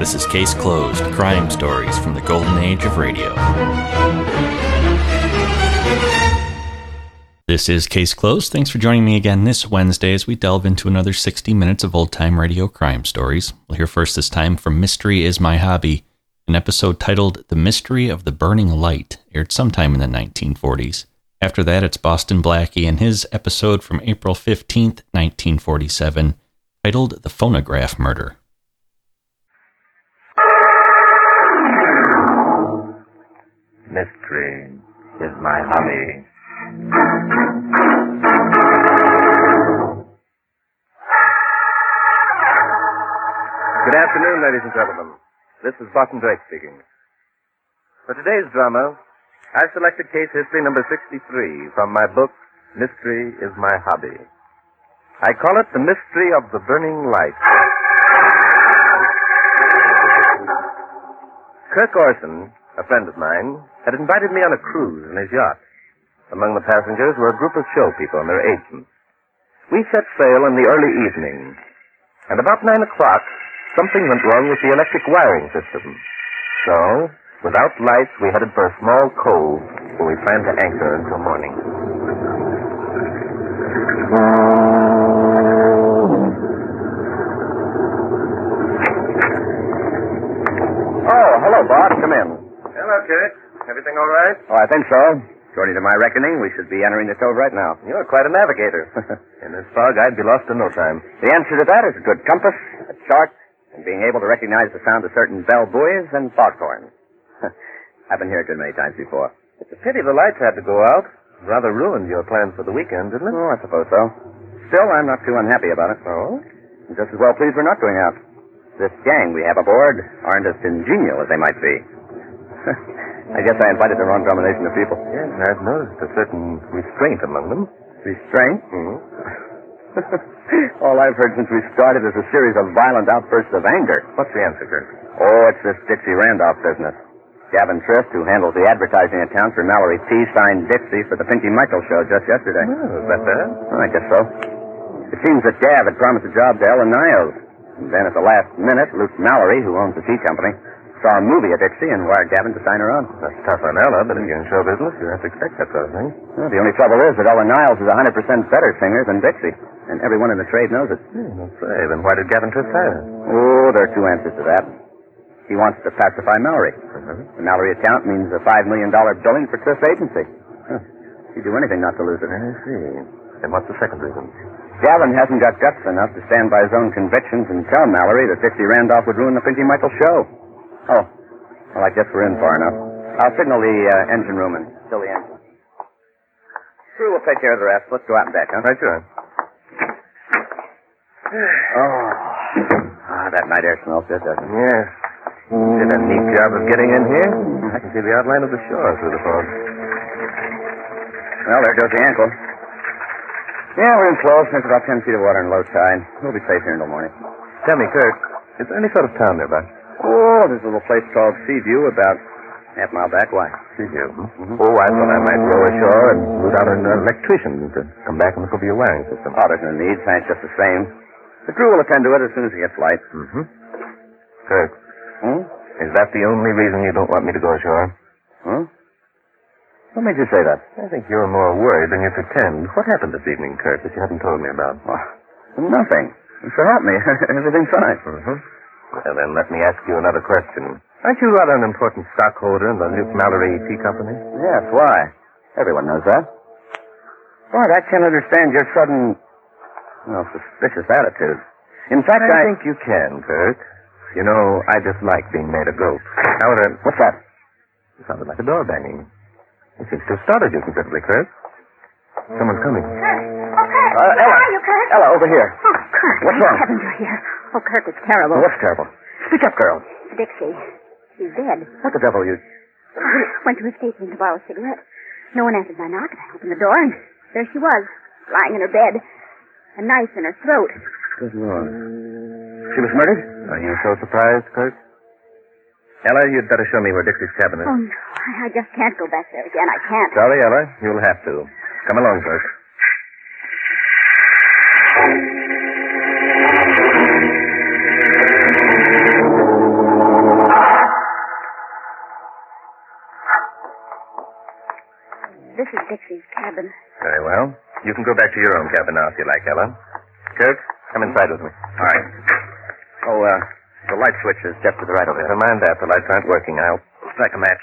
This is Case Closed, crime stories from the golden age of radio. This is Case Closed. Thanks for joining me again this Wednesday as we delve into another 60 minutes of old-time radio crime stories. We'll hear first this time from Mystery is My Hobby, an episode titled The Mystery of the Burning Light, aired sometime in the 1940s. After that, it's Boston Blackie and his episode from April 15th, 1947, titled The Phonograph Murder. Mystery is my hobby. Good afternoon, ladies and gentlemen. This is Barton Drake speaking. For today's drama, I've selected case history number 63 from my book, Mystery is My Hobby. I call it The Mystery of the Burning Light. Kirk Orson, a friend of mine, had invited me on a cruise in his yacht. Among the passengers were a group of show people and their agents. We set sail in the early evening, and about 9 o'clock, something went wrong with the electric wiring system. So, without lights, we headed for a small cove where we planned to anchor until morning. Oh, hello, Bob. Come in. Hello, Kurt. Everything all right? Oh, I think so. According to my reckoning, we should be entering the cove right now. You're quite a navigator. In this fog, I'd be lost in no time. The answer to that is a good compass, a chart, and being able to recognize the sound of certain bell buoys and foghorns. I've been here a good many times before. It's a pity the lights had to go out. Rather ruined your plans for the weekend, didn't it? Oh, I suppose so. Still, I'm not too unhappy about it. Oh? I'm just as well pleased we're not going out. This gang we have aboard aren't as congenial as they might be. I guess I invited the wrong combination of people. Yes, I've noticed a certain restraint among them. Restraint? Mm-hmm. All I've heard since we started is a series of violent outbursts of anger. What's the answer, Kirk? Oh, it's this Dixie Randolph business. Gavin Trist, who handles the advertising account for Mallory T., signed Dixie for the Pinky Michael show just yesterday. Oh, is that bad? Oh, I guess so. It seems that Gav had promised a job to Ellen Niles. And then at the last minute, Luke Mallory, who owns the tea company, saw a movie of Dixie and wired Gavin to sign her on. That's tough on Ella, but if you're in show business, you have to expect that sort of thing. Well, the only trouble is that Ellen Niles is a 100% better singer than Dixie. And everyone in the trade knows it. That's right. Then why did Gavin Trist hire her? Oh, there are two answers to that. He wants to pacify Mallory. The Mallory account means a $5 million billing for Trist's agency. He'd do anything not to lose it. I see. And what's the second reason? Gavin hasn't got guts enough to stand by his own convictions and tell Mallory that Dixie Randolph would ruin the Pinky Michael show. Oh, well, I guess we're in far enough. I'll signal the engine room and fill the engine. Crew will take care of the rest. Let's go out and back, huh? Right, sure. That night air smells good, doesn't it? Yes. Did a neat job of getting in here. I can see the outline of the shore through the fog. Well, there goes the ankle. Yeah, we're in close. There's about 10 feet of water in low tide. We'll be safe here until morning. Tell me, Kirk, is there any sort of town nearby? Oh, there's a little place called Seaview about half a mile back. Why? Seaview. Mm-hmm. Oh, I thought I might row ashore and root out an electrician to come back and look over your wiring system. Oh, there's no need. It's just the same. The crew will attend to it as soon as it gets light. Mm-hmm. Kirk. Is that the only reason you don't want me to go ashore? Huh? What made you say that? I think you're more worried than you pretend. What happened this evening, Kirk, that you haven't told me about? Oh, nothing. So help me. Everything's fine. Mm-hmm. Well, then let me ask you another question. Aren't you rather an important stockholder in the Luke Mallory Tea Company? Yes, why? Everyone knows that. Bart, I can't understand your sudden, suspicious attitude. In fact, I think you can, Kirk. You know, I dislike being made a goat. However... What's that? It sounded like a door banging. It seems to have startled you considerably, Kirk. Someone's coming. Kurt! Oh, Kurt! Ella. Where are you, Kurt? Ella, over here. Oh, Kurt. What's wrong? Heavens, you're here. Oh, Kurt, it's terrible. What's terrible? Speak up, girl. Dixie. She's dead. What the devil, you... Went to her station to borrow a cigarette. No one answered my knock, and I opened the door, and there she was, lying in her bed. A knife in her throat. Good Lord. She was murdered? Are you so surprised, Kirk? Ella, you'd better show me where Dixie's cabin is. Oh, no. I just can't go back there again. I can't. Sorry, Ella. You'll have to. Come along, Kirk. This is Dixie's cabin. Very well. You can go back to your own cabin now if you like, Ella. Kirk, come inside with me. All right. Oh, the light switch is just to the right over there. Never mind that. The lights aren't working. I'll strike a match.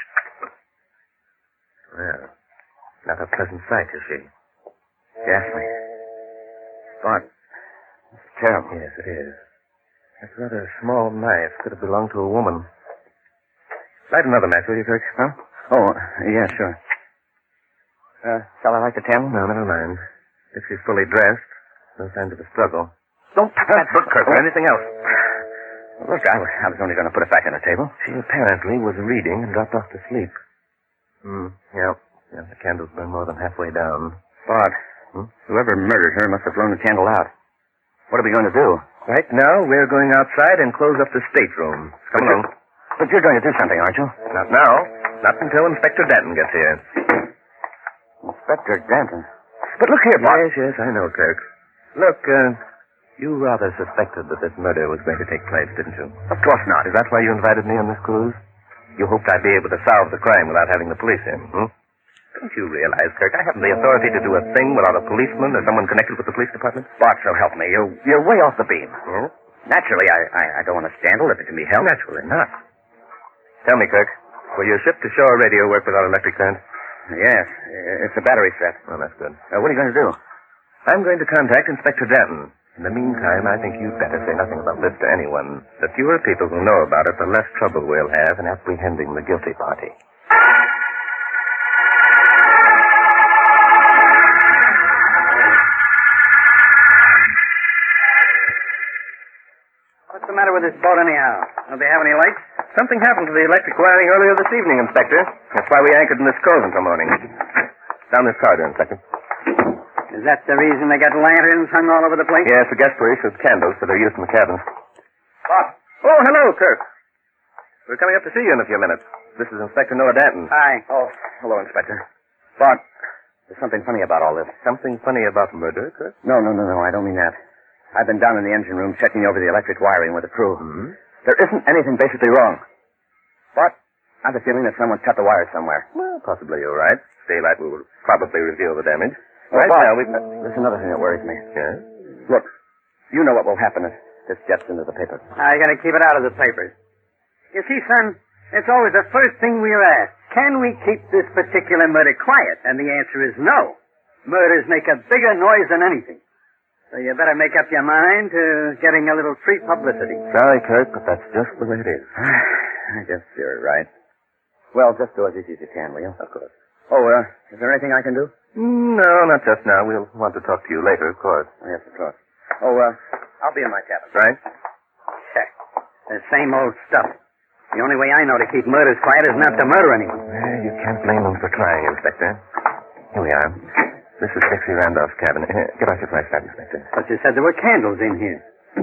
Well, not a pleasant sight, is she? Ghastly. Bart, it's terrible. Yes, it is. That rather small knife could have belonged to a woman. Light another match, will you, Kirk? Huh? Oh, yeah, sure. Shall I light the candle? No, never mind. If she's fully dressed, no signs of a struggle. Don't touch that book, Kirk, or anything else. Look, I was only going to put it back on the table. She apparently was reading and dropped off to sleep. Yeah, the candle's burned more than halfway down. Bart, whoever murdered her must have blown the candle out. What are we going to do? Right now, we're going outside and close up the stateroom. Come along. But you're going to do something, aren't you? Not now. Not until Inspector Danton gets here. Inspector Danton? But look here, Bart. Yes, I know, Kirk. Look, you rather suspected that this murder was going to take place, didn't you? Of course not. Is that why you invited me on this cruise? You hoped I'd be able to solve the crime without having the police in, Don't you realize, Kirk, I haven't the authority to do a thing without a policeman or someone connected with the police department? Bart, so help me. You're way off the beam. Oh? Naturally, I don't want a scandal if it can be helped. Naturally not. Tell me, Kirk, will your ship-to-shore radio work without electric current? Yes, it's a battery set. Well, that's good. What are you going to do? I'm going to contact Inspector Danton. In the meantime, I think you'd better say nothing about this to anyone. The fewer people who know about it, the less trouble we'll have in apprehending the guilty party. What's the matter with this boat, anyhow? Don't they have any lights? Something happened to the electric wiring earlier this evening, Inspector. That's why we anchored in this cove until morning. Down this corridor, Inspector. Is that the reason they got lanterns hung all over the place? Yes, the guests were issued candles for their use in the cabin. Bart. Oh, hello, Kirk. We're coming up to see you in a few minutes. This is Inspector Noah Danton. Hi. Oh, hello, Inspector. Bart, there's something funny about all this. Something funny about murder, Kirk? No, I don't mean that. I've been down in the engine room checking over the electric wiring with the crew. There isn't anything basically wrong. But I have a feeling that someone cut the wires somewhere. Well, possibly you're right. Daylight will probably reveal the damage. Right now, there's another thing that worries me. Yes? Look, you know what will happen if this gets into the papers. I gotta keep it out of the papers. You see, son, it's always the first thing we're asked. Can we keep this particular murder quiet? And the answer is no. Murders make a bigger noise than anything. So you better make up your mind to getting a little free publicity. Sorry, Kirk, but that's just the way it is. I guess you're right. Well, just do as easy as you can, will you? Of course. Oh, is there anything I can do? No, not just now. We'll want to talk to you later, of course. Yes, of course. Oh, I'll be in my cabin. Right? Check. The same old stuff. The only way I know to keep murders quiet is not to murder anyone. Well, you can't blame them for trying, Inspector. Here we are. This is Dixie Randolph's cabin. Get off your flashlight, Inspector. But you said there were candles in here.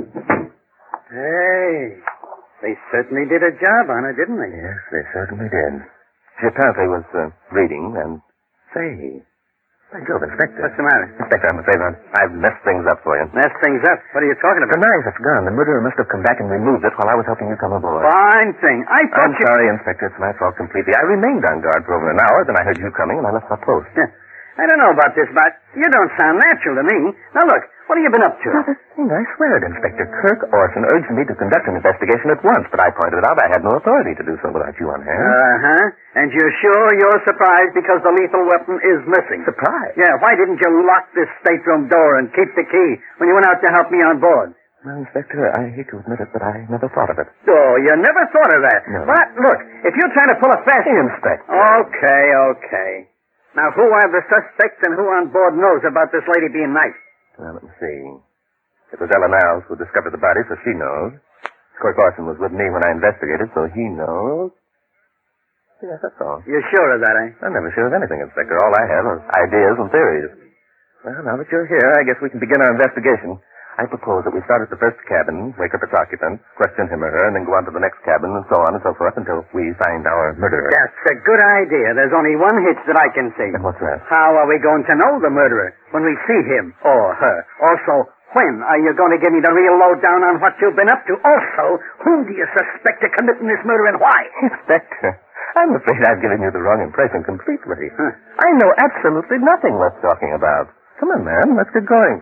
Hey, they certainly did a job on her, didn't they? Yes, they certainly did. She apparently was reading and... Say, by Jove, Inspector. What's the matter? Inspector, I'm afraid I've messed things up for you. Messed things up? What are you talking The about? knife, it's gone. The murderer must have come back and removed it while I was helping you come aboard. Fine thing. I thought I'm sorry, Inspector. It's my fault completely. I remained on guard for over an hour, then I heard you coming, and I left my post. I don't know about this, but you don't sound natural to me. Now, look, what have you been up to? Not a thing. I swear it, Inspector. Kirk Orson urged me to conduct an investigation at once, but I pointed out I had no authority to do so without you on hand. Uh-huh. And you're sure you're surprised because the lethal weapon is missing? Surprised? Yeah, why didn't you lock this stateroom door and keep the key when you went out to help me on board? Well, Inspector, I hate to admit it, but I never thought of it. Oh, you never thought of that. No. But, look, if you're trying to pull a fast... Inspector. Okay. Now, who are the suspects and who on board knows about this lady being knifed? Well, let me see. It was Ella Niles who discovered the body, so she knows. Kirk Orson was with me when I investigated, so he knows. Yes, that's all. You're sure of that, eh? I'm never sure of anything, Inspector. All I have are ideas and theories. Well, now that you're here, I guess we can begin our investigation. I propose that we start at the first cabin, wake up its occupant, question him or her, and then go on to the next cabin, and so on and so forth until we find our murderer. That's a good idea. There's only one hitch that I can see. And what's that? How are we going to know the murderer when we see him or her? Also, when are you going to give me the real lowdown on what you've been up to? Also, whom do you suspect of committing this murder and why? Inspector, I'm afraid I've given you the wrong impression completely. I know absolutely nothing worth talking about. Come on, man. Let's get going.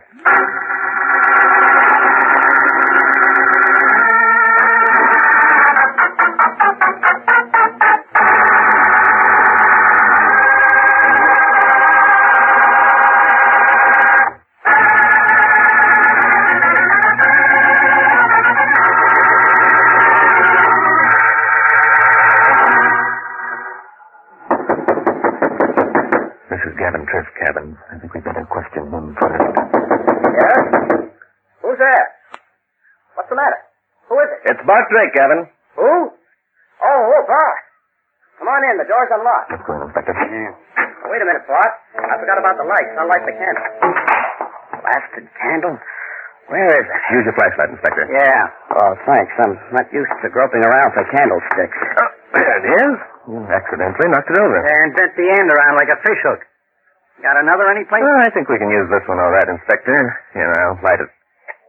It's Bart Drake, Gavin. Who? Oh, Bart. Come on in. The door's unlocked. Let's go in, Inspector. Wait a minute, Bart. I forgot about the lights. I'll light the candle. Blasted candle? Where is it? Use your flashlight, Inspector. Yeah. Oh, thanks. I'm not used to groping around for candlesticks. Oh, there it is. You accidentally knocked it over. And bent the end around like a fishhook. Got another anyplace? Oh, I think we can use this one all right, Inspector. Here, I'll light it.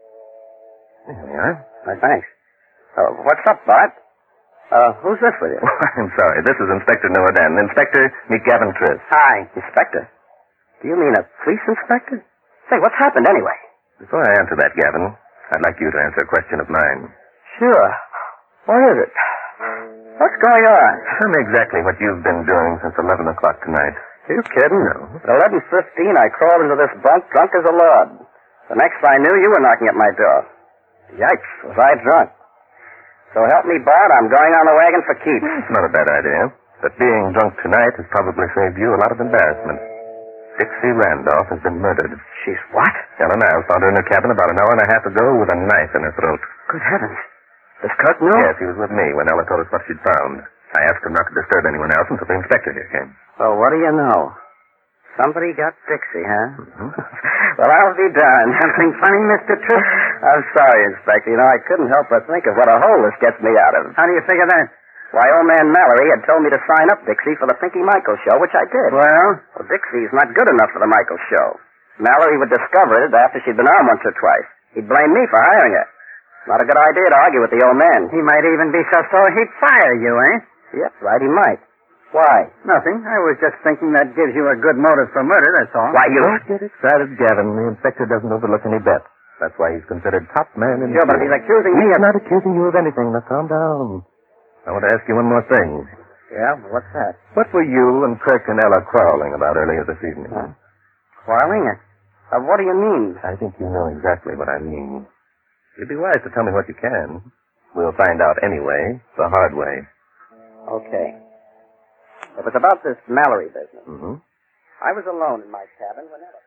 There we are. Thanks. What's up, Bart? Who's this with you? I'm sorry. This is Inspector Noaden. Inspector, meet Gavin Triss. Hi. Inspector? Do you mean a police inspector? Say, what's happened anyway? Before I answer that, Gavin, I'd like you to answer a question of mine. Sure. What is it? What's going on? Tell me exactly what you've been doing since 11 o'clock tonight. You kidding? No. At 11:15, I crawled into this bunk drunk as a lord. The next I knew, you were knocking at my door. Yikes, was I drunk. So help me, Bart, I'm going on the wagon for keeps. It's not a bad idea. But being drunk tonight has probably saved you a lot of embarrassment. Dixie Randolph has been murdered. She's what? Ella Niles found her in her cabin about an hour and a half ago with a knife in her throat. Good heavens. Does Kirk know? Yes, he was with me when Ella told us what she'd found. I asked him not to disturb anyone else until the inspector here came. Well, what do you know? Somebody got Dixie, huh? Mm-hmm. Well, I'll be darned. Something funny, Mr. Tripp? I'm sorry, Inspector. You know, I couldn't help but think of what a hole this gets me out of. How do you figure that? Why, old man Mallory had told me to sign up Dixie for the Pinky Michaels show, which I did. Well, Dixie's not good enough for the Michaels show. Mallory would discover it after she'd been on once or twice. He'd blame me for hiring her. Not a good idea to argue with the old man. He might even be so sore he'd fire you, eh? Yep, right, he might. Why? Nothing. I was just thinking that gives you a good motive for murder, that's all. Why, you... Don't get excited, Gavin. The inspector doesn't overlook any bets. That's why he's considered top man in the... Sure, but if he's accusing me of... He's not accusing you of anything. Now, calm down. I want to ask you one more thing. Yeah? What's that? What were you and Kirk and Ella quarreling about earlier this evening? Quarreling? What do you mean? I think you know exactly what I mean. You'd be wise to tell me what you can. We'll find out anyway, the hard way. Okay. It was about this Mallory business. Mm-hmm. I was alone in my cabin when Ella...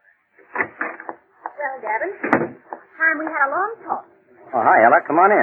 Well, Gavin, time we had a long talk. Oh, hi, Ella. Come on in.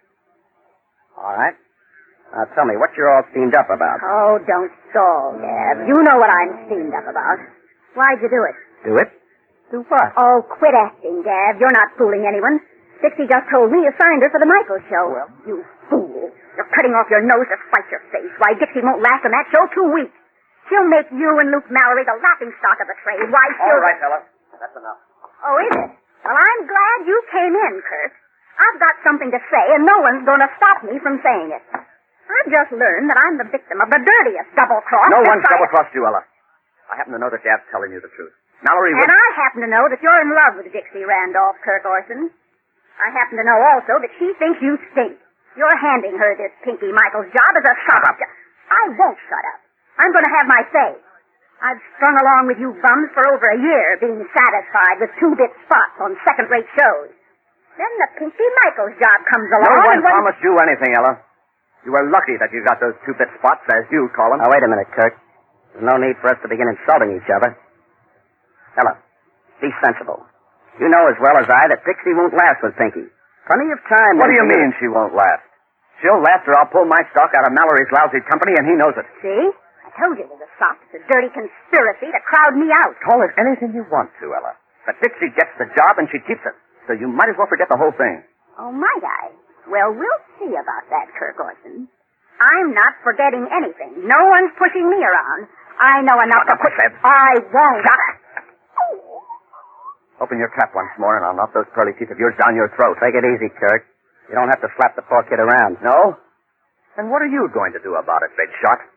All right. Now, tell me, what you're all steamed up about? Oh, don't stall, Gav. You know what I'm steamed up about. Why'd you do it? Do it? Do what? Oh, quit acting, Gav. You're not fooling anyone. Dixie just told me you signed her for the Michaels show. Well, you fool. You're cutting off your nose to spite your face. Why, Dixie won't last on that show 2 weeks. She'll make you and Luke Mallory the laughing stock of the trade. Why, she'll... All right, fella. That's enough. Oh, is it? Well, I'm glad you came in, Kirk. I've got something to say, and no one's going to stop me from saying it. I've just learned that I'm the victim of the dirtiest double-cross... No one's double-crossed you, Ella. I happen to know that Dad's telling you the truth. Mallory was... And I happen to know that you're in love with Dixie Randolph, Kirk Orson. I happen to know also that she thinks you stink. You're handing her this Pinky Michaels job as a shut-up. I won't shut up. I'm going to have my say. I've strung along with you bums for over a year, being satisfied with 2-bit spots on second-rate shows. Then the Pinky Michaels job comes along. No one promised you anything, Ella. You were lucky that you got those 2-bit spots, as you call them. Now, wait a minute, Kirk. There's no need for us to begin insulting each other. Ella, be sensible. You know as well as I that Dixie won't last with Pinky. Plenty of time... What do you mean she won't last? She'll last or I'll pull my stock out of Mallory's lousy company, and he knows it. See? I told you it was a soft, a dirty conspiracy to crowd me out. Call it anything you want to, Ella. But Dixie gets the job and she keeps it. So you might as well forget the whole thing. Oh, might I? Well, we'll see about that, Kirk Orson. I'm not forgetting anything. No one's pushing me around. I know enough to put... I won't. Shut up. Open your trap once more, and I'll knock those pearly teeth of yours down your throat. Take it easy, Kirk. You don't have to slap the poor kid around. No? Then what are you going to do about it, big shot?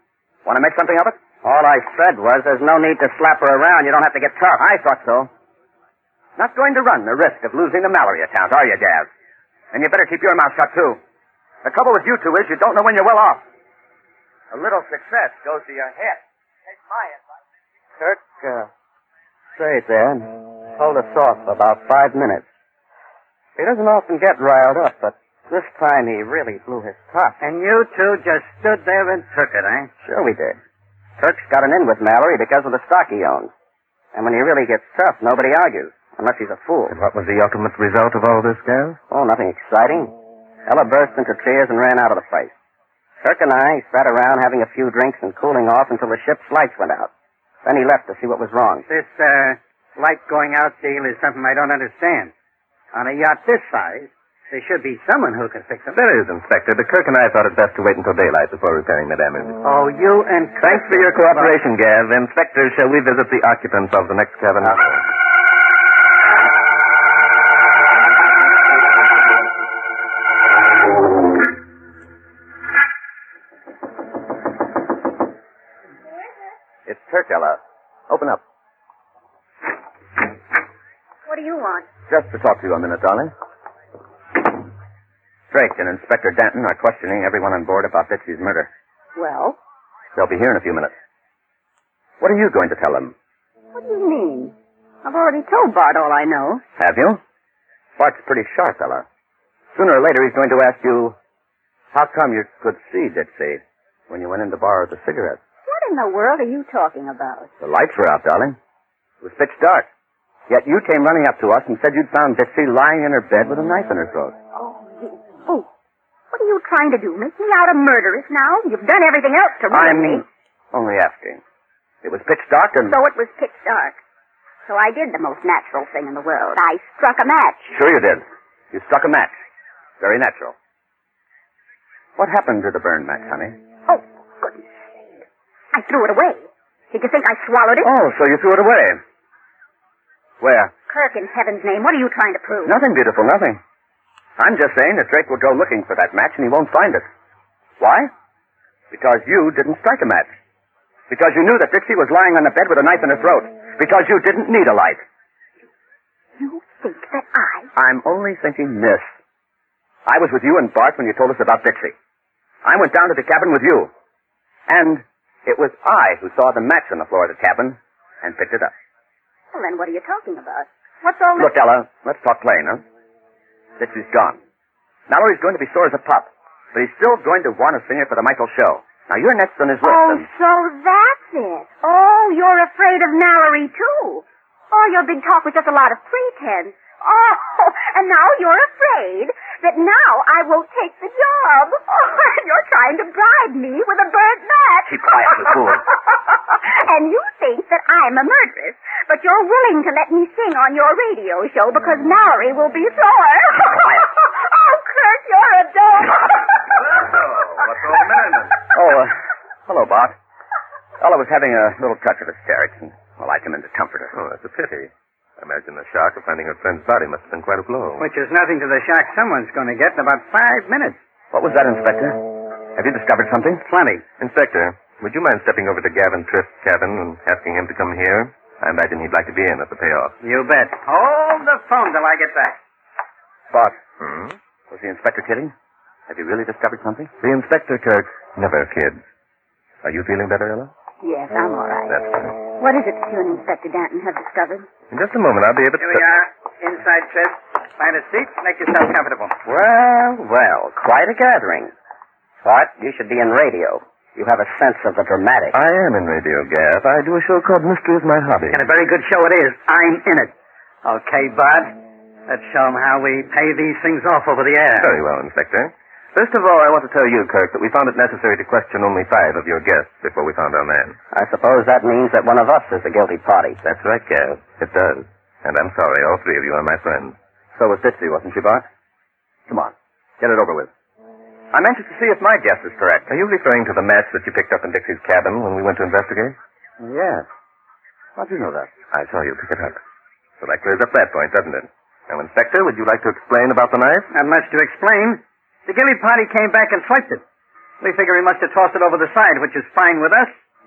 Want to make something of it? All I said was there's no need to slap her around. You don't have to get tough. I thought so. Not going to run the risk of losing the Mallory account, are you, Gav? And you better keep your mouth shut, too. The trouble with you two is you don't know when you're well off. A little success goes to your head. Take my advice. Kirk, stayed there and hold us off for about 5 minutes. He doesn't often get riled up, but this time he really blew his top. And you two just stood there and took it, eh? Sure we did. Kirk's got an in with Mallory because of the stock he owns. And when he really gets tough, nobody argues, unless he's a fool. And what was the ultimate result of all this, Gav? Oh, nothing exciting. Ella burst into tears and ran out of the place. Kirk and I sat around having a few drinks and cooling off until the ship's lights went out. Then he left to see what was wrong. This, light going out deal is something I don't understand. On a yacht this size, there should be someone who can fix them. There is, Inspector, but Kirk and I thought it best to wait until daylight before repairing the damage. Oh, you and Kirk... Thanks for your cooperation, Gav. Inspector, shall we visit the occupants of the next cabin? It's Kirk, Ella. Open up. What do you want? Just to talk to you a minute, darling. Drake and Inspector Danton are questioning everyone on board about Dixie's murder. Well? They'll be here in a few minutes. What are you going to tell them? What do you mean? I've already told Bart all I know. Have you? Bart's pretty sharp, Ella. Sooner or later he's going to ask you, how come you could see Dixie when you went in to borrow the cigarette? What in the world are you talking about? The lights were out, darling. It was pitch dark. Yet you came running up to us and said you'd found Dixie lying in her bed with a knife in her throat. Oh, what are you trying to do? Make me out a murderess now? You've done everything else to ruin me. Only asking. It was pitch dark and... So it was pitch dark. So I did the most natural thing in the world. I struck a match. Sure you did. You struck a match. Very natural. What happened to the burn match, honey? Oh, goodness sake. I threw it away. Did you think I swallowed it? Oh, so you threw it away. Where? Kirk, in heaven's name, what are you trying to prove? Nothing, beautiful, nothing. I'm just saying that Drake will go looking for that match and he won't find it. Why? Because you didn't strike a match. Because you knew that Dixie was lying on the bed with a knife in her throat. Because you didn't need a light. You think that I'm only thinking this. I was with you and Bart when you told us about Dixie. I went down to the cabin with you. And it was I who saw the match on the floor of the cabin and picked it up. Well, then what are you talking about? What's all this? Look, Ella, let's talk plain, huh? Dixie's gone. Mallory's going to be sore as a pup, but he's still going to want to sing her for the Michael show. Now, you're next on his list. Oh, so that's it. Oh, you're afraid of Mallory, too. All your big talk was just a lot of pretense. Oh, and now you're afraid that now I won't take the job. Oh, you're trying to bribe me with a burnt match. Keep quiet, you fool. And you think that I'm a murderess, but you're willing to let me sing on your radio show because Mallory will be sore. Quiet. Oh, Kirk, you're a dog. What's all the merriment? Oh, hello, Bart. Ella was having a little touch of hysterics, and well, I came in to comfort her. Oh, that's a pity. I imagine the shock of finding her friend's body must have been quite a blow. Which is nothing to the shock someone's going to get in about 5 minutes. What was that, Inspector? Have you discovered something? Plenty. Inspector, would you mind stepping over to Gavin Trift's cabin and asking him to come here? I imagine he'd like to be in at the payoff. You bet. Hold the phone till I get back. Bart, Hmm? was the inspector kidding? Have you really discovered something? The Inspector, Kirk, never kids. Are you feeling better, Ella? Yes, I'm all right. That's good. What is it that you and Inspector Danton have discovered? In just a moment, I'll be able to... Here we are. Inside, Tripp. Find a seat. Make yourself comfortable. Well, quite a gathering. Bart, you should be in radio. You have a sense of the dramatic. I am in radio, Gav. I do a show called Mystery is My Hobby. And a very good show it is. I'm in it. Okay, Bud. Let's show them how we pay these things off over the air. Very well, Inspector. First of all, I want to tell you, Kirk, that we found it necessary to question only 5 of your guests before we found our man. I suppose that means that one of us is the guilty party. That's right, Gav. It does. And I'm sorry, all 3 of you are my friends. So was Dixie, wasn't she, Bart? Come on. Get it over with. I'm anxious to see if my guess is correct. Are you referring to the match that you picked up in Dixie's cabin when we went to investigate? Yes. How'd you know that? I saw you pick it up. So that clears up that point, doesn't it? Now, Inspector, would you like to explain about the knife? Not much to explain. The guilty party came back and swiped it. We figure he must have tossed it over the side, which is fine with us.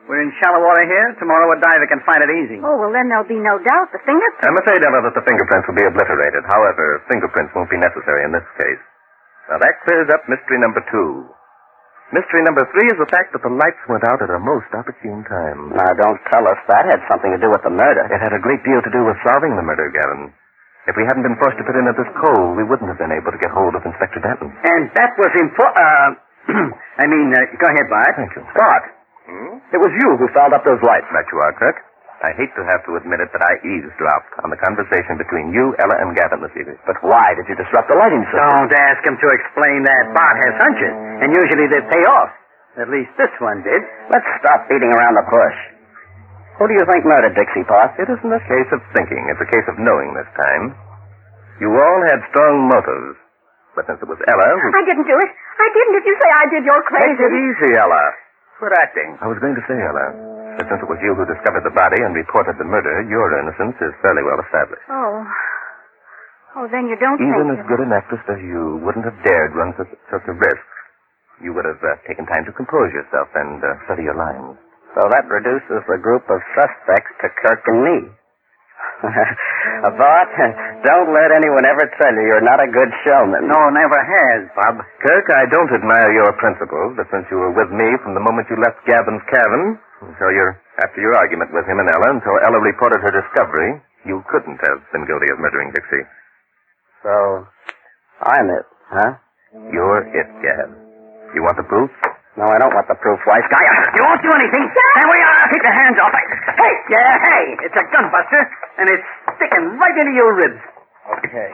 We're in shallow water here. Tomorrow a diver can find it easy. Oh, well, then there'll be no doubt. The fingerprints. I'm afraid, Ella, that the fingerprints will be obliterated. However, fingerprints won't be necessary in this case. Now, that clears up mystery number 2. Mystery number 3 is the fact that the lights went out at a most opportune time. Now, don't tell us that had something to do with the murder. It had a great deal to do with solving the murder, Gavin. If we hadn't been forced to put in at this coal, we wouldn't have been able to get hold of Inspector Denton. And that was important. Go ahead, Bart. Thank you. Bart, it was you who fouled up those lights. That you are, Kirk. I hate to have to admit it, but I eavesdropped on the conversation between you, Ella, and Gavin this evening. But why did you disrupt the lighting system? Don't ask him to explain that. Bart has hunches, and usually they pay off. At least this one did. Let's stop beating around the bush. Who do you think murdered Dixie, Pa? It isn't a case of thinking. It's a case of knowing this time. You all had strong motives. But since it was Ella who... I didn't do it. I didn't. If you say I did, you're crazy. Take it easy, Ella. Quit acting. I was going to say, Ella, that since it was you who discovered the body and reported the murder, your innocence is fairly well established. Oh. Oh, then you don't Even think... as good an actress as you wouldn't have dared run such a risk. You would have taken time to compose yourself and study your lines. So that reduces the group of suspects to Kirk and me. Bart, don't let anyone ever tell you you're not a good showman. No, never has, Bob. Kirk, I don't admire your principles, but since you were with me from the moment you left Gavin's cabin after your argument with him and Ella, until Ella reported her discovery, you couldn't have been guilty of murdering Dixie. So, I'm it, huh? You're it, Gav. You want the proof? No, I don't want the proof, wise guy. You won't do anything. And we take your hands off. Hey! Yeah, hey! It's a gunbuster, and it's sticking right into your ribs. Okay.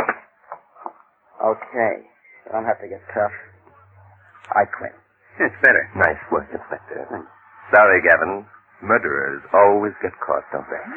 You don't have to get tough. I quit. It's better. Nice work, Inspector. Sorry, Gavin. Murderers always get caught, don't they?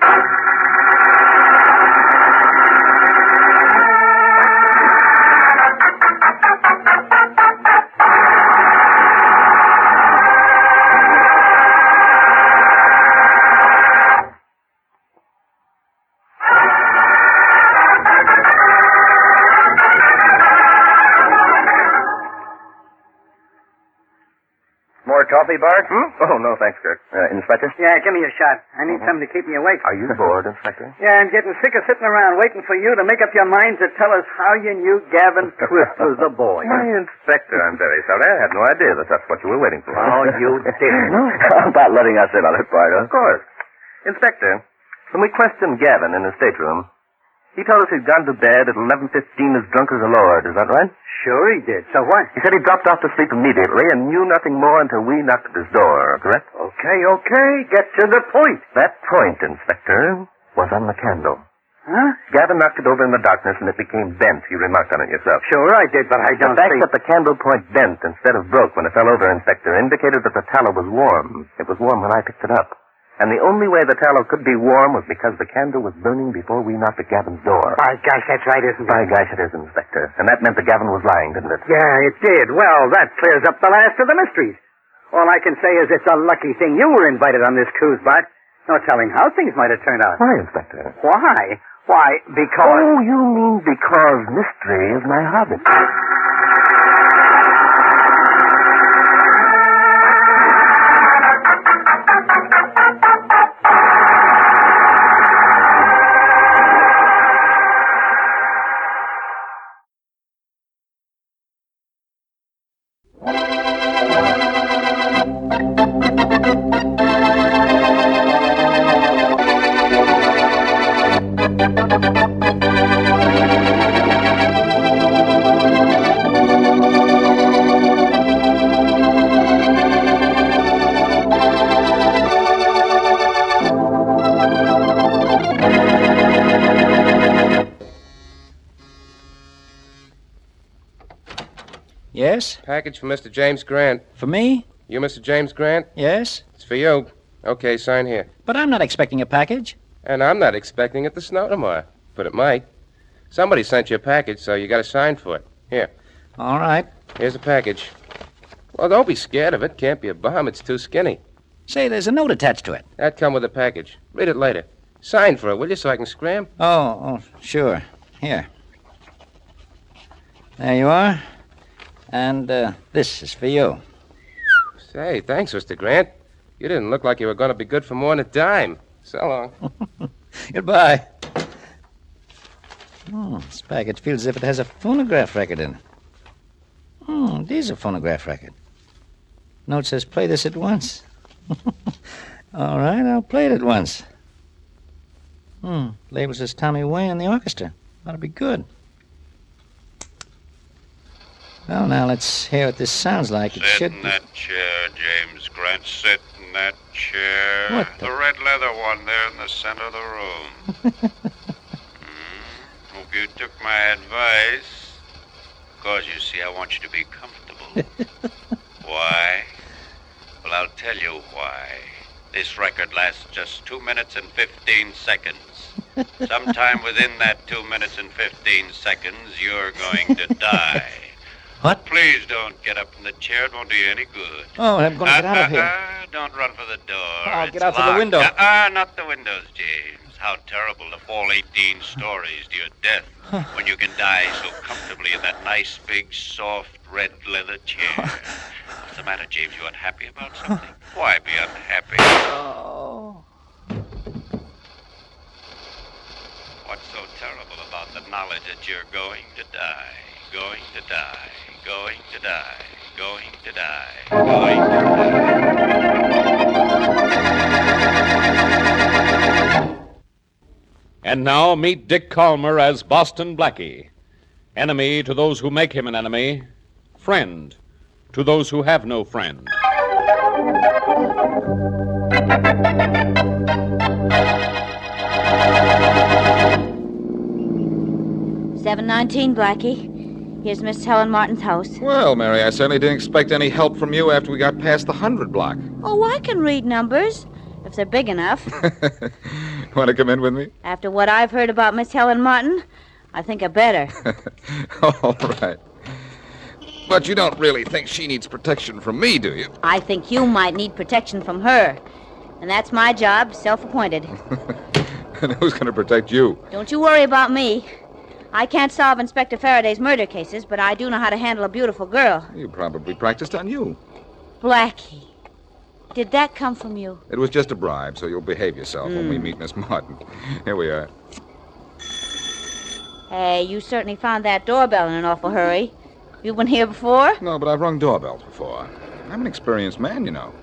More coffee, Bart? Oh, no, thanks, Kirk. Inspector? Yeah, give me a shot. I need something to keep me awake. Are you bored, Inspector? Yeah, I'm getting sick of sitting around waiting for you to make up your minds to tell us how you knew Gavin Twist was the boy. Why, Inspector, I'm very sorry. I had no idea that that's what you were waiting for. Oh, you didn't. How about letting us in on it, Bart, huh? Of course. Inspector, when we questioned Gavin in his stateroom, he told us he'd gone to bed at 11:15 as drunk as a lord. Is that right? Sure he did. So what? He said he dropped off to sleep immediately and knew nothing more until we knocked at his door, correct? Okay. Get to the point. That point, Inspector, was on the candle. Huh? Gavin knocked it over in the darkness and it became bent. You remarked on it yourself. Sure I did, but I don't The fact think... that the candle point bent instead of broke when it fell over, Inspector, indicated that the tallow was warm. It was warm when I picked it up. And the only way the tallow could be warm was because the candle was burning before we knocked at Gavin's door. By gosh, that's right, isn't it? By gosh, it is, Inspector. And that meant that Gavin was lying, didn't it? Yeah, it did. Well, that clears up the last of the mysteries. All I can say is it's a lucky thing you were invited on this cruise, Bart. No telling how things might have turned out. Why, Inspector? Why? Why, because... Oh, you mean because mystery is my hobby. Yes? Package for Mr. James Grant. For me? You, Mr. James Grant? Yes? It's for you. Okay, sign here. But I'm not expecting a package. And I'm not expecting it to snow tomorrow. But it might. Somebody sent you a package, so you got to sign for it. Here. All right. Here's the package. Well, don't be scared of it. Can't be a bomb. It's too skinny. Say, there's a note attached to it. That come with the package. Read it later. Sign for it, will you, so I can scram? Oh, sure. Here. There you are. And this is for you. Say, thanks, Mr. Grant. You didn't look like you were going to be good for more than a dime. So long. Goodbye. This package feels as if it has a phonograph record in it. It is a phonograph record. Note says play this at once. All right, I'll play it at once. Label says Tommy Way and the orchestra. Ought to be good. Well, now let's hear what this sounds like. It Sit should in be... that chair, James Grant. Sit in that chair. What the- red leather one there in the center of the room. Hope you took my advice. Because, you see, I want you to be comfortable. Why? Well, I'll tell you why. This record lasts just 2 minutes and 15 seconds. Sometime within that 2 minutes and 15 seconds, you're going to die. What? Please don't get up from the chair. It won't do you any good. Oh, I'm going to get out of here. Don't run for the door. I'll It's get out through the locked. window. Not the windows, James. How terrible to fall 18 stories to your death when you can die so comfortably in that nice, big, soft, red leather chair. What's the matter, James? You unhappy about something? Why be unhappy? Oh. What's so terrible about the knowledge that you're going to die? Going to die. Going to die. Going to die. Going to die. And now meet Dick Calmer as Boston Blackie. Enemy to those who make him an enemy. Friend to those who have no friend. 719, Blackie. Here's Miss Helen Martin's house. Well, Mary, I certainly didn't expect any help from you after we got past the 100 block. Oh, I can read numbers, if they're big enough. Want to come in with me? After what I've heard about Miss Helen Martin, I think I better. All right. But you don't really think she needs protection from me, do you? I think you might need protection from her. And that's my job, self-appointed. And who's going to protect you? Don't you worry about me. I can't solve Inspector Faraday's murder cases, but I do know how to handle a beautiful girl. You probably practiced on you. Blackie, did that come from you? It was just a bribe, so you'll behave yourself when we meet Miss Martin. Here we are. Hey, you certainly found that doorbell in an awful hurry. You been here before? No, but I've rung doorbells before. I'm an experienced man, you know.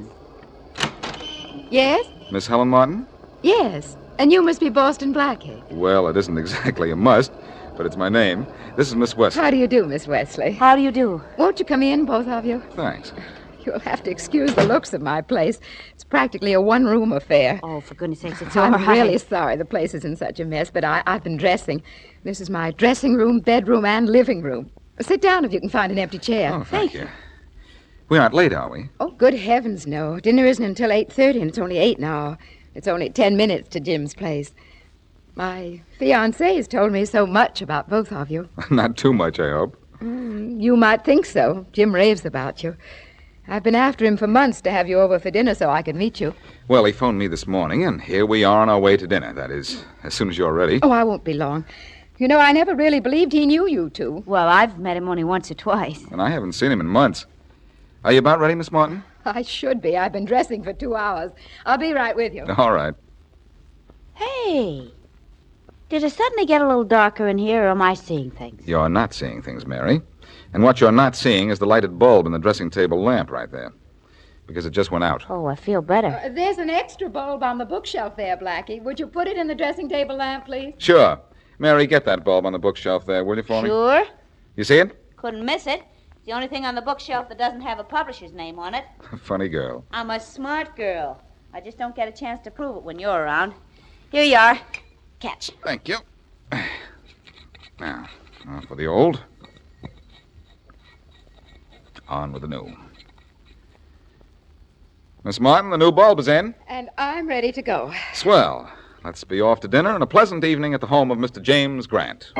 Yes? Miss Helen Martin? Yes. And you must be Boston Blackie. Well, it isn't exactly a must, but it's my name. This is Miss Wesley. How do you do, Miss Wesley? How do you do? Won't you come in, both of you? Thanks. You'll have to excuse the looks of my place. It's practically a one-room affair. Oh, for goodness sakes, it's all I'm right. really sorry the place is in such a mess, but I've been dressing. This is my dressing room, bedroom, and living room. Sit down if you can find an empty chair. Oh, thank you. We aren't late, are we? Oh, good heavens, no. Dinner isn't until 8:30, and it's only 8 now. It's only 10 minutes to Jim's place. My fiancé has told me so much about both of you. Not too much, I hope. You might think so. Jim raves about you. I've been after him for months to have you over for dinner so I could meet you. Well, he phoned me this morning, and here we are on our way to dinner. That is, as soon as you're ready. Oh, I won't be long. You know, I never really believed he knew you two. Well, I've met him only once or twice. And I haven't seen him in months. Are you about ready, Miss Martin? I should be. I've been dressing for 2 hours. I'll be right with you. All right. Hey, did it suddenly get a little darker in here, or am I seeing things? You're not seeing things, Mary. And what you're not seeing is the lighted bulb in the dressing table lamp right there. Because it just went out. Oh, I feel better. There's an extra bulb on the bookshelf there, Blackie. Would you put it in the dressing table lamp, please? Sure. Mary, get that bulb on the bookshelf there, will you, for me? Sure. You see it? Couldn't miss it. It's the only thing on the bookshelf that doesn't have a publisher's name on it. Funny girl. I'm a smart girl. I just don't get a chance to prove it when you're around. Here you are. Catch. Thank you. Now, off with the old. On with the new. Miss Martin, the new bulb is in. And I'm ready to go. Swell. Let's be off to dinner and a pleasant evening at the home of Mr. James Grant.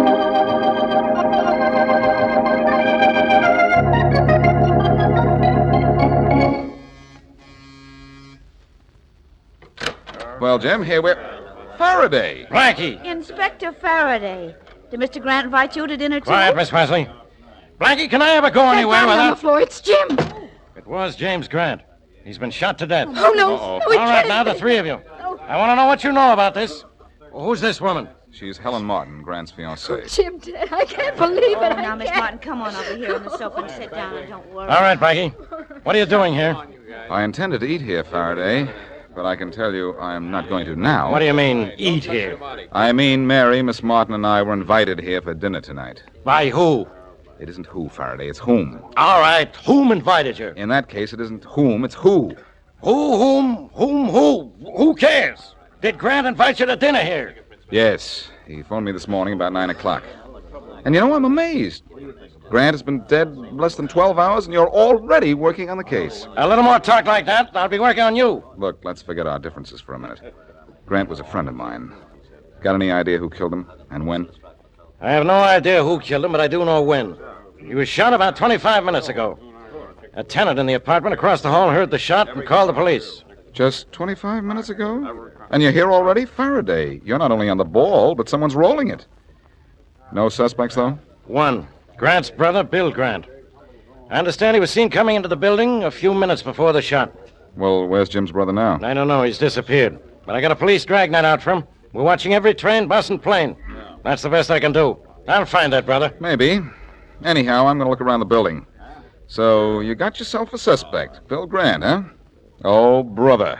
Well, Jim, here we're... Faraday! Blackie! Inspector Faraday. Did Mr. Grant invite you to dinner, too? Quiet, Miss Wesley. Blackie, can I ever go anywhere On the without... floor, it's Jim. It was James Grant. He's been shot to death. Oh, no. Uh-oh. No, he All right, can't. now, the three of you. I want to know what you know about this. Who's this woman? She's Helen Martin, Grant's fiancée. Jim dead. I can't believe it. Now, I Miss can't. Martin, come on over here on the sofa and sit down and don't worry. All right, Blackie. What are you doing here? I intended to eat here, Faraday, but I can tell you I'm not going to now. What do you mean, eat here? I mean, Mary, Miss Martin, and I were invited here for dinner tonight. By who? It isn't who, Faraday, it's whom. All right, whom invited you? In that case, it isn't whom, it's who. Who? Who cares? Did Grant invite you to dinner here? Yes, he phoned me this morning about 9 o'clock. And you know, I'm amazed. Grant has been dead less than 12 hours, and you're already working on the case. A little more talk like that, I'll be working on you. Look, let's forget our differences for a minute. Grant was a friend of mine. Got any idea who killed him and when? I have no idea who killed him, but I do know when. He was shot about 25 minutes ago. A tenant in the apartment across the hall heard the shot and called the police. Just 25 minutes ago? And you're here already? Faraday, you're not only on the ball, but someone's rolling it. No suspects, though? One. Grant's brother, Bill Grant. I understand he was seen coming into the building a few minutes before the shot. Well, where's Jim's brother now? I don't know. He's disappeared. But I got a police dragnet out for him. We're watching every train, bus, and plane. That's the best I can do. I'll find that brother. Maybe. Anyhow, I'm going to look around the building. So, you got yourself a suspect. Bill Grant, huh? Oh, brother.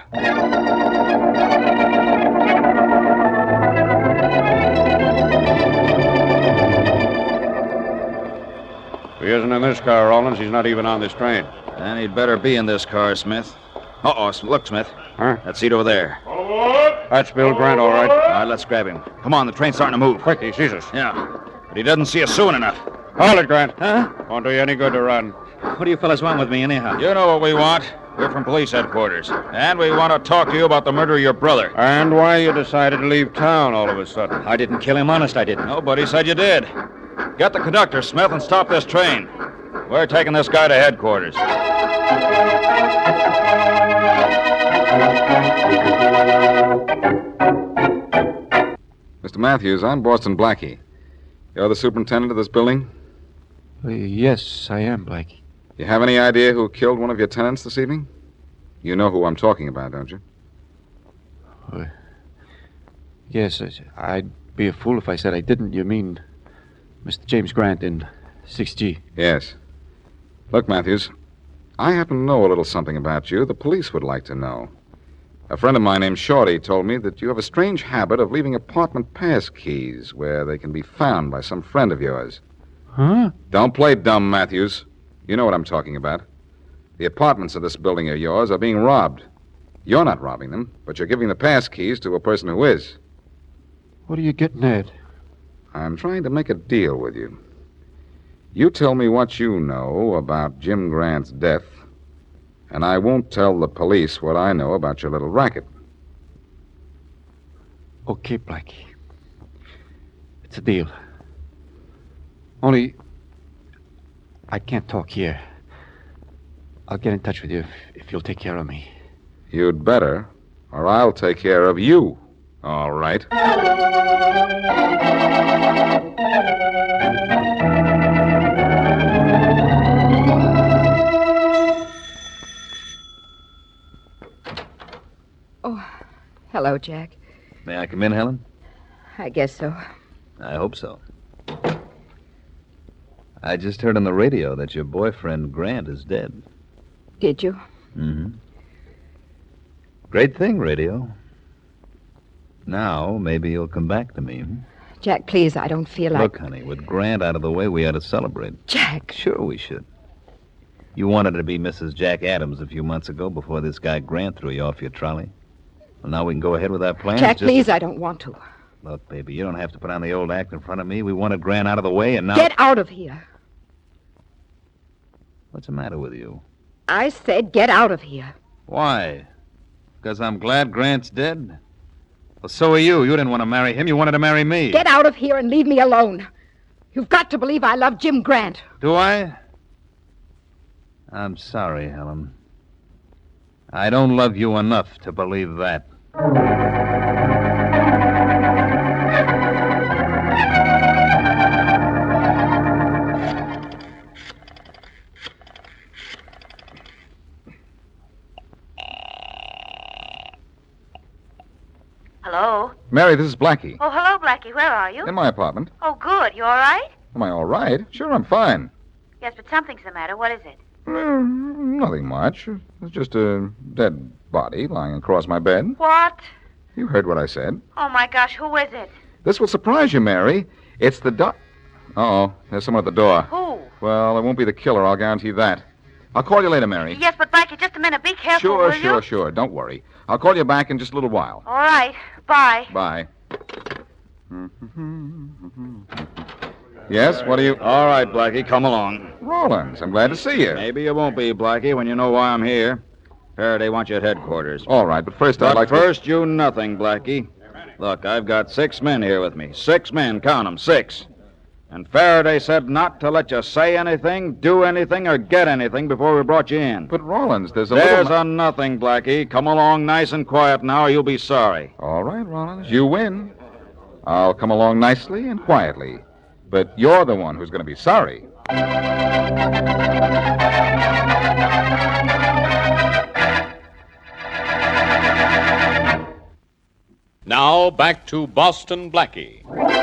He isn't in this car, Rollins. He's not even on this train. And he'd better be in this car, Smith. Uh-oh, look, Smith. Huh? That seat over there. That's Bill Grant, all right. All right, let's grab him. Come on, the train's starting to move. Quick, he sees us. Yeah, but he doesn't see us soon enough. Hold it, Grant. Huh? Won't do you any good to run. What do you fellas want with me, anyhow? You know what we want. We're from police headquarters. And we want to talk to you about the murder of your brother. And why you decided to leave town all of a sudden. I didn't kill him, honest, I didn't. Nobody said you did. Get the conductor, Smith, and stop this train. We're taking this guy to headquarters. Mr. Matthews, I'm Boston Blackie. You're the superintendent of this building? Yes, I am, Blackie. You have any idea who killed one of your tenants this evening? You know who I'm talking about, don't you? Yes, I'd be a fool if I said I didn't. You mean Mr. James Grant in 6G? Yes. Look, Matthews, I happen to know a little something about you the police would like to know. A friend of mine named Shorty told me that you have a strange habit of leaving apartment pass keys where they can be found by some friend of yours. Huh? Don't play dumb, Matthews. You know what I'm talking about. The apartments of this building of yours are being robbed. You're not robbing them, but you're giving the pass keys to a person who is. What are you getting at? I'm trying to make a deal with you. You tell me what you know about Jim Grant's death, and I won't tell the police what I know about your little racket. Okay, Blackie. It's a deal. Only, I can't talk here. I'll get in touch with you if you'll take care of me. You'd better, or I'll take care of you. All right. Oh, hello, Jack. May I come in, Helen? I guess so. I hope so. I just heard on the radio that your boyfriend, Grant, is dead. Did you? Mm-hmm. Great thing, radio. Now, maybe you'll come back to me. Jack, please, I don't feel like... Look, honey, with Grant out of the way, we ought to celebrate. Jack! Sure we should. You wanted to be Mrs. Jack Adams a few months ago before this guy Grant threw you off your trolley. Well, now we can go ahead with our plans. Jack, please, I don't want to. Look, baby, you don't have to put on the old act in front of me. We wanted Grant out of the way, and now... Get out of here. What's the matter with you? I said get out of here. Why? Because I'm glad Grant's dead? Well, so are you. You didn't want to marry him. You wanted to marry me. Get out of here and leave me alone. You've got to believe I love Jim Grant. Do I? I'm sorry, Helen. I don't love you enough to believe that. Hello? Mary, this is Blackie. Oh, hello, Blackie. Where are you? In my apartment. Oh, good. You all right? Am I all right? Sure, I'm fine. Yes, but something's the matter. What is it? Nothing much. It's just a dead body lying across my bed. What? You heard what I said. Oh, my gosh. Who is it? This will surprise you, Mary. It's the Uh-oh. There's someone at the door. Who? Well, it won't be the killer, I'll guarantee that. I'll call you later, Mary. Yes, but Blackie, just a minute. Be careful, will you? Sure. Don't worry. I'll call you back in just a little while. All right. Bye. Bye. Yes, what are you... All right, Blackie, come along. Rollins, I'm glad to see you. Maybe you won't be, Blackie, when you know why I'm here. Faraday wants you at headquarters. All right, but first I'd like to... First, you nothing, Blackie. Look, I've got 6 men here with me. 6 men, count them, 6. And Faraday said not to let you say anything, do anything, or get anything before we brought you in. But, Rollins, there's a nothing, Blackie. Come along nice and quiet now, or you'll be sorry. All right, Rollins, you win. I'll come along nicely and quietly. But you're the one who's going to be sorry. Now, back to Boston Blackie.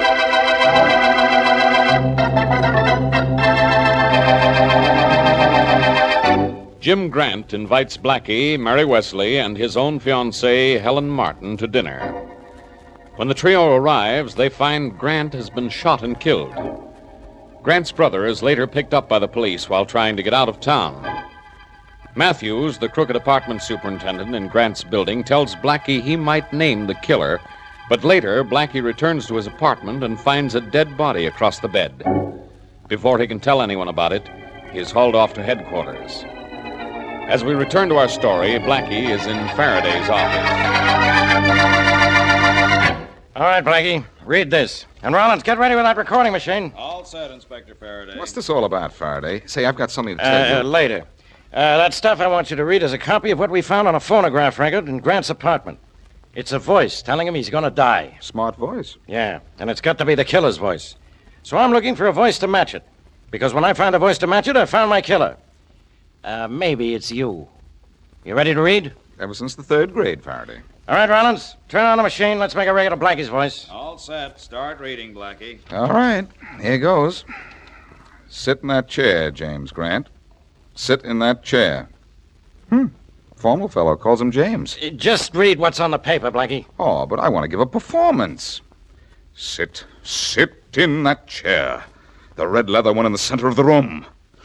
Jim Grant invites Blackie, Mary Wesley, and his own fiancée, Helen Martin, to dinner. When the trio arrives, they find Grant has been shot and killed. Grant's brother is later picked up by the police while trying to get out of town. Matthews, the crooked apartment superintendent in Grant's building, tells Blackie he might name the killer, but later Blackie returns to his apartment and finds a dead body across the bed. Before he can tell anyone about it, he is hauled off to headquarters. As we return to our story, Blackie is in Faraday's office. All right, Blackie, read this. And Rollins, get ready with that recording machine. All set, Inspector Faraday. What's this all about, Faraday? Say, I've got something to tell you. Later. That stuff I want you to read is a copy of what we found on a phonograph record in Grant's apartment. It's a voice telling him he's going to die. Smart voice. Yeah, and it's got to be the killer's voice. So I'm looking for a voice to match it. Because when I find a voice to match it, I found my killer. Maybe it's you. You ready to read? Ever since the 3rd grade, Faraday. All right, Rollins, turn on the machine. Let's make a regular Blackie's voice. All set. Start reading, Blackie. All right, here goes. Sit in that chair, James Grant. Sit in that chair. Formal fellow calls him James. Just read what's on the paper, Blackie. Oh, but I want to give a performance. Sit in that chair. The red leather one in the center of the room.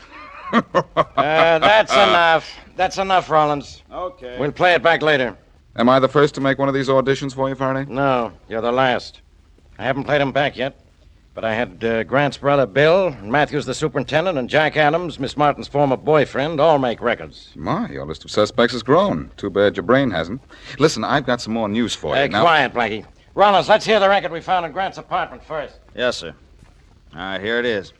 That's enough. That's enough, Rollins. Okay. We'll play it back later. Am I the first to make one of these auditions for you, Faraday? No, you're the last. I haven't played them back yet. But I had Grant's brother, Bill, and Matthews, the superintendent, and Jack Adams, Miss Martin's former boyfriend, all make records. My, your list of suspects has grown. Too bad your brain hasn't. Listen, I've got some more news for you. Now... Quiet, Blackie. Rollins, let's hear the record we found in Grant's apartment first. Yes, sir. All right, here it is.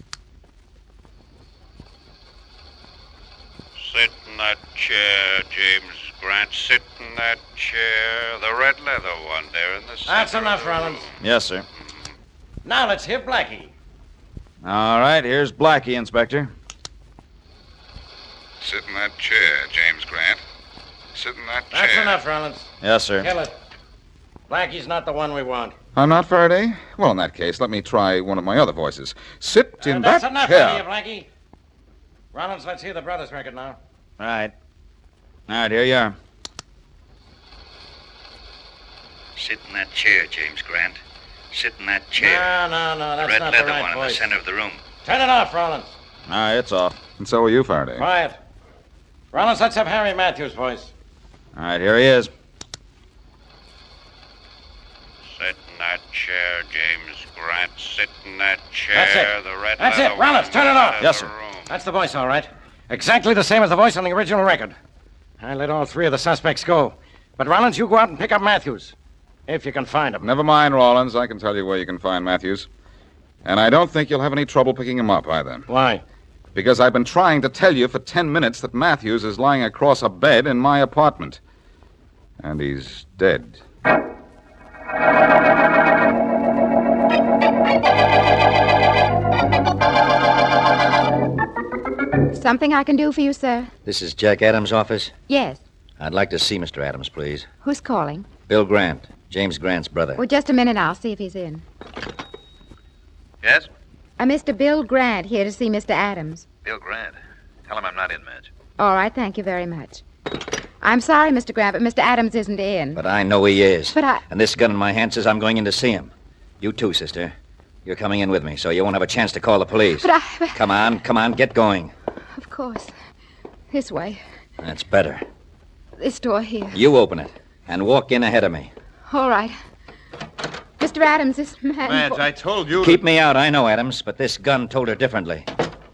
Sit in that chair, James Grant. Sit in that chair. The red leather one there in the center. That's enough, Rollins. Yes, sir. Now let's hear Blackie. All right, here's Blackie, Inspector. Sit in that chair, James Grant. Sit in that chair. That's enough, Rollins. Yes, sir. Kill it. Blackie's not the one we want. I'm not, Faraday? Well, in that case, let me try one of my other voices. Sit in that's that enough chair. of you, Blackie. Rollins, let's hear the brothers' record now. All right, here you are. Sit in that chair, James Grant. Sit in that chair. No, that's red not leather the right one voice. in the center of the room. Turn it off, Rollins. All right, it's off. And so are you, Faraday. Quiet. Rollins, let's have Harry Matthews' voice. All right, here he is. Sit in that chair, James Grant. Sit in that chair. That's it. The red That's leather it. Rollins, turn it off. Yes, sir. That's the voice, all right. Exactly the same as the voice on the original record. I let all 3 of the suspects go. But, Rollins, you go out and pick up Matthews. If you can find him. Never mind, Rollins. I can tell you where you can find Matthews. And I don't think you'll have any trouble picking him up either. Why? Because I've been trying to tell you for 10 minutes that Matthews is lying across a bed in my apartment. And he's dead. Something I can do for you, sir? This is Jack Adams' office? Yes. I'd like to see Mr. Adams, please. Who's calling? Bill Grant. James Grant's brother. Well, just a minute. I'll see if he's in. Yes? Mr. Bill Grant here to see Mr. Adams. Bill Grant. Tell him I'm not in, Madge. All right, thank you very much. I'm sorry, Mr. Grant, but Mr. Adams isn't in. But I know he is. But I... And this gun in my hand says I'm going in to see him. You too, sister. You're coming in with me, so you won't have a chance to call the police. But Come on, get going. Of course. This way. That's better. This door here. You open it, and walk in ahead of me. All right. Mr. Adams, this man... Madge, I told you... Keep me out, I know, Adams, but this gun told her differently.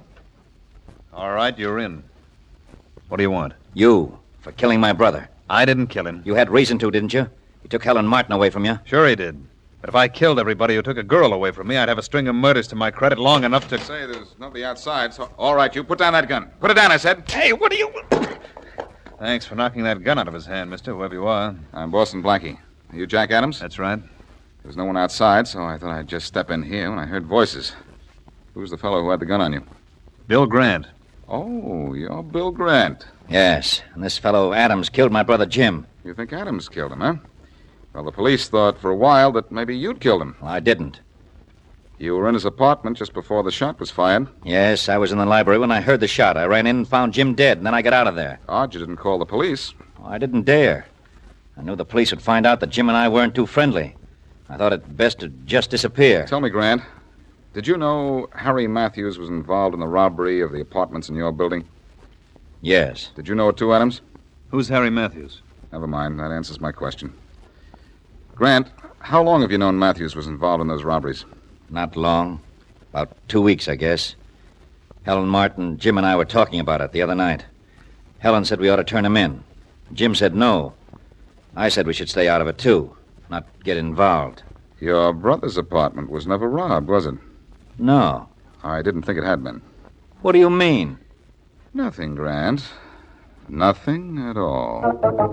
All right, you're in. What do you want? You, for killing my brother. I didn't kill him. You had reason to, didn't you? He took Helen Martin away from you. Sure he did. But if I killed everybody who took a girl away from me, I'd have a string of murders to my credit long enough to... Say, there's nobody outside, so... All right, you put down that gun. Put it down, I said. Hey, what are you... Thanks for knocking that gun out of his hand, mister, whoever you are. I'm Boston Blackie. Are you Jack Adams? That's right. There was no one outside, so I thought I'd just step in here when I heard voices. Who's the fellow who had the gun on you? Bill Grant. Oh, you're Bill Grant. Yes, and this fellow Adams killed my brother Jim. You think Adams killed him, huh? Well, the police thought for a while that maybe you'd killed him. Well, I didn't. You were in his apartment just before the shot was fired. Yes, I was in the library when I heard the shot. I ran in and found Jim dead, and then I got out of there. Odd you didn't call the police. Well, I didn't dare. I knew the police would find out that Jim and I weren't too friendly. I thought it best to just disappear. Tell me, Grant, did you know Harry Matthews was involved in the robbery of the apartments in your building? Yes. Did you know it too, Adams? Who's Harry Matthews? Never mind. That answers my question. Grant, how long have you known Matthews was involved in those robberies? Not long. About 2 weeks, I guess. Helen Martin, Jim, and I were talking about it the other night. Helen said we ought to turn him in. Jim said no. I said we should stay out of it, too. Not get involved. Your brother's apartment was never robbed, was it? No. I didn't think it had been. What do you mean? Nothing, Grant. Nothing at all.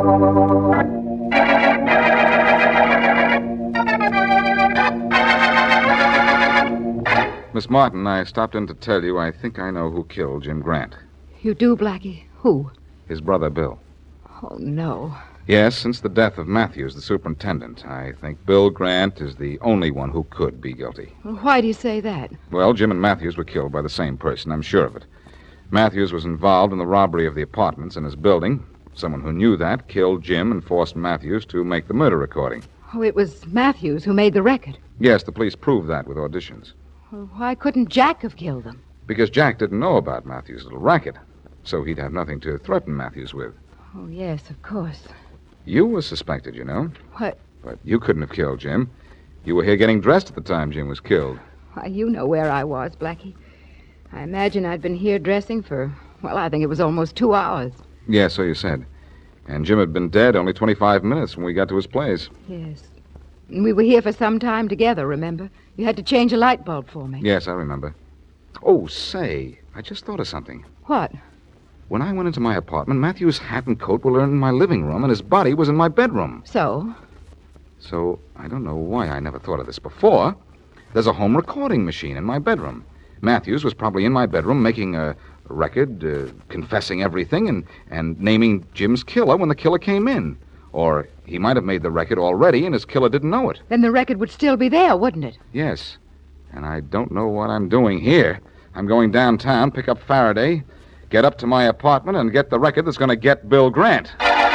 Miss Martin, I stopped in to tell you I think I know who killed Jim Grant. You do, Blackie? Who? His brother, Bill. Oh, no. Yes, since the death of Matthews, the superintendent, I think Bill Grant is the only one who could be guilty. Well, why do you say that? Well, Jim and Matthews were killed by the same person, I'm sure of it. Matthews was involved in the robbery of the apartments in his building. Someone who knew that killed Jim and forced Matthews to make the murder recording. Oh, it was Matthews who made the record. Yes, the police proved that with auditions. Well, why couldn't Jack have killed them? Because Jack didn't know about Matthews' little racket, so he'd have nothing to threaten Matthews with. Oh, yes, of course. You were suspected, you know. What? But you couldn't have killed Jim. You were here getting dressed at the time Jim was killed. Why, you know where I was, Blackie. I imagine I'd been here dressing for, well, I think it was almost 2 hours. Yeah, so you said. And Jim had been dead only 25 minutes when we got to his place. Yes. And we were here for some time together, remember? You had to change a light bulb for me. Yes, I remember. Oh, say, I just thought of something. What? When I went into my apartment, Matthew's hat and coat were in my living room, and his body was in my bedroom. So? So, I don't know why I never thought of this before. There's a home recording machine in my bedroom. Matthews was probably in my bedroom making a record, confessing everything, and naming Jim's killer when the killer came in. Or he might have made the record already, and his killer didn't know it. Then the record would still be there, wouldn't it? Yes. And I don't know what I'm doing here. I'm going downtown, pick up Faraday, get up to my apartment, and get the record that's going to get Bill Grant.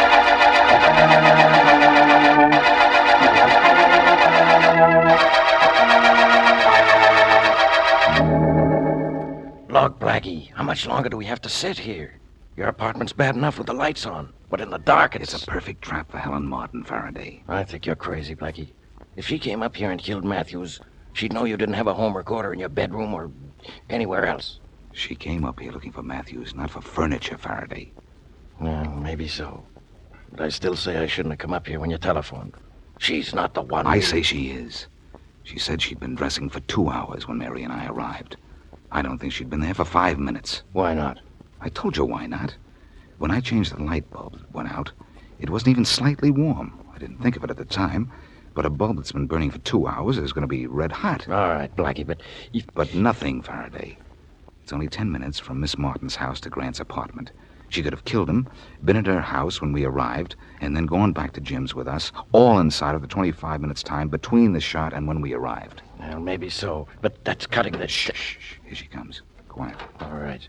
Look, Blackie, how much longer do we have to sit here? Your apartment's bad enough with the lights on, but in the dark It's a perfect trap for Helen Martin, Faraday. I think you're crazy, Blackie. If she came up here and killed Matthews, she'd know you didn't have a home recorder in your bedroom or anywhere else. She came up here looking for Matthews, not for furniture, Faraday. Well, maybe so. But I still say I shouldn't have come up here when you telephoned. She's not the one. I say she is. She said she'd been dressing for 2 hours when Mary and I arrived. I don't think she'd been there for 5 minutes. Why not? I told you why not. When I changed the light bulb that went out, it wasn't even slightly warm. I didn't think of it at the time, but a bulb that's been burning for 2 hours is going to be red hot. All right, Blackie, but... But nothing, Faraday. It's only 10 minutes from Miss Martin's house to Grant's apartment. She could have killed him, been at her house when we arrived, and then gone back to Jim's with us, all inside of the 25 minutes' time between the shot and when we arrived. Well, maybe so, but that's cutting the... Shh. Here she comes. Quiet. All right.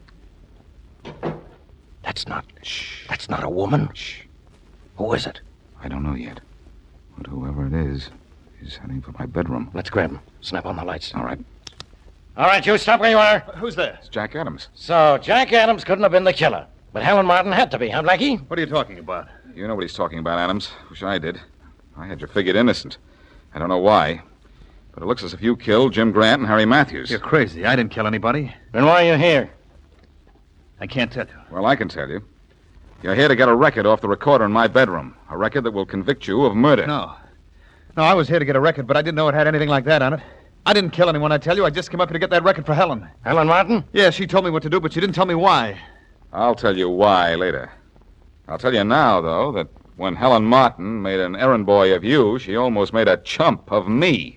That's not a woman. Shh. Who is it? I don't know yet. But whoever it is heading for my bedroom. Let's grab him. Snap on the lights. All right. All right, you stop where you are. Who's there? It's Jack Adams. So, Jack Adams couldn't have been the killer. But Helen Martin had to be, huh, Blackie? What are you talking about? You know what he's talking about, Adams. Wish I did. I had you figured innocent. I don't know why. But it looks as if you killed Jim Grant and Harry Matthews. You're crazy. I didn't kill anybody. Then why are you here? I can't tell you. Well, I can tell you. You're here to get a record off the recorder in my bedroom. A record that will convict you of murder. No, I was here to get a record, but I didn't know it had anything like that on it. I didn't kill anyone, I tell you. I just came up here to get that record for Helen. Helen Martin? Yeah, she told me what to do, but she didn't tell me why. I'll tell you why later. I'll tell you now, though, that when Helen Martin made an errand boy of you, she almost made a chump of me.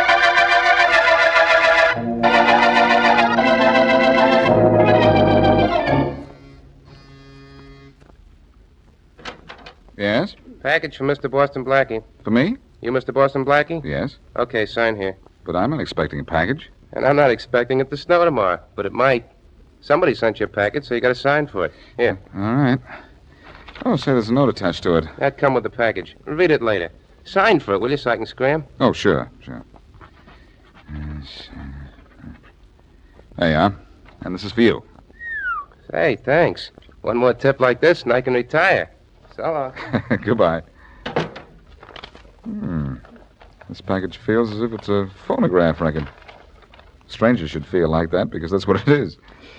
Yes? Package for Mr. Boston Blackie. For me? You Mr. Boston Blackie? Yes. Okay, sign here. But I'm not expecting a package. And I'm not expecting it to snow tomorrow, but it might. Somebody sent you a package, so you got to sign for it. Here. All right. Oh, say there's a note attached to it. That'd come with the package. Read it later. Sign for it, will you, so I can scram? Oh, sure. Yes. There you are. And this is for you. Hey, thanks. One more tip like this, and I can retire. So long. Goodbye. This package feels as if it's a phonograph record. Strangers should feel like that, because that's what it is.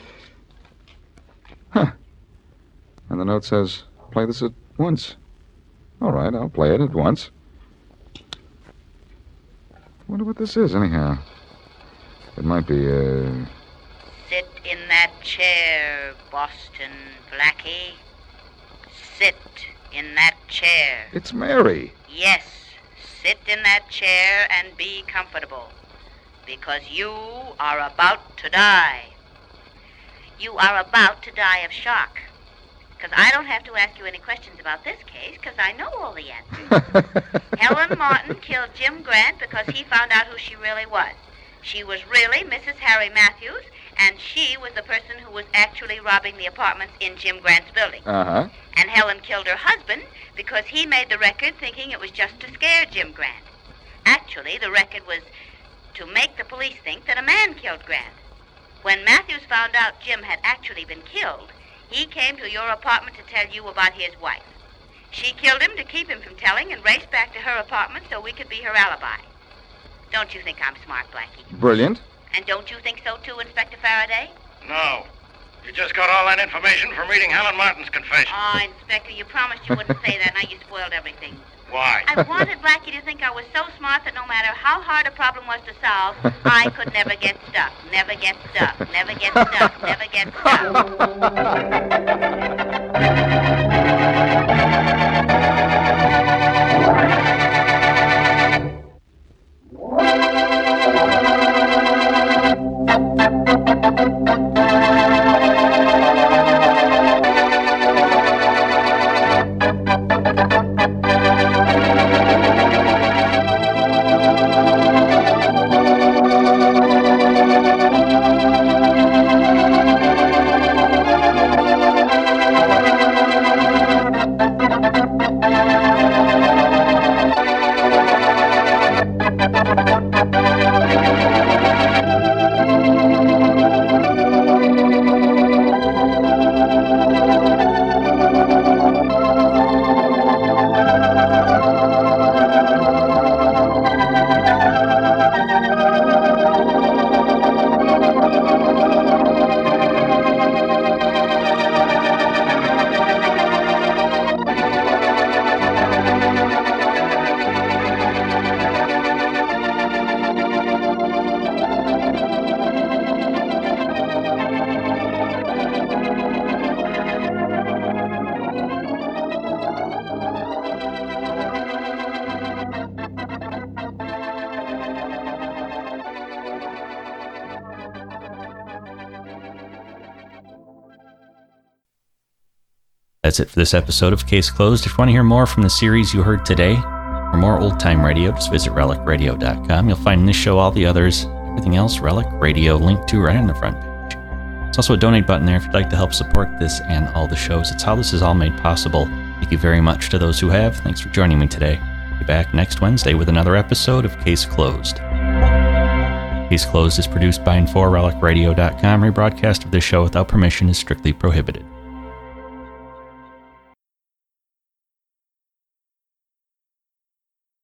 Huh. And the note says, play this at once. All right, I'll play it at once. Wonder what this is, anyhow. It might be, Sit in that chair, Boston Blackie. Sit in that chair. It's Mary. Yes, sit in that chair and be comfortable. Because you are about to die. You are about to die of shock. Because I don't have to ask you any questions about this case, because I know all the answers. Helen Martin killed Jim Grant because he found out who she really was. She was really Mrs. Harry Matthews, and she was the person who was actually robbing the apartments in Jim Grant's building. Uh-huh. And Helen killed her husband because he made the record thinking it was just to scare Jim Grant. Actually, the record was to make the police think that a man killed Grant. When Matthews found out Jim had actually been killed, he came to your apartment to tell you about his wife. She killed him to keep him from telling and raced back to her apartment so we could be her alibi. Don't you think I'm smart, Blackie? Brilliant. And don't you think so too, Inspector Faraday? No. You just got all that information from reading Helen Martin's confession. Oh, Inspector, you promised you wouldn't say that. Now you spoiled everything. Why? I wanted Blackie to think I was so smart that no matter how hard a problem was to solve, I could never get stuck. Never get stuck. Never get stuck. Never get stuck. That's it for this episode of Case Closed. If you want to hear more from the series you heard today, or more old-time radio, just visit relicradio.com. You'll find in this show all the others, everything else, Relic Radio, linked to right on the front page. There's also a donate button there if you'd like to help support this and all the shows. It's how this is all made possible. Thank you very much to those who have. Thanks for joining me today. I'll be back next Wednesday with another episode of Case Closed. Case Closed is produced by and for relicradio.com. Rebroadcast of this show without permission is strictly prohibited.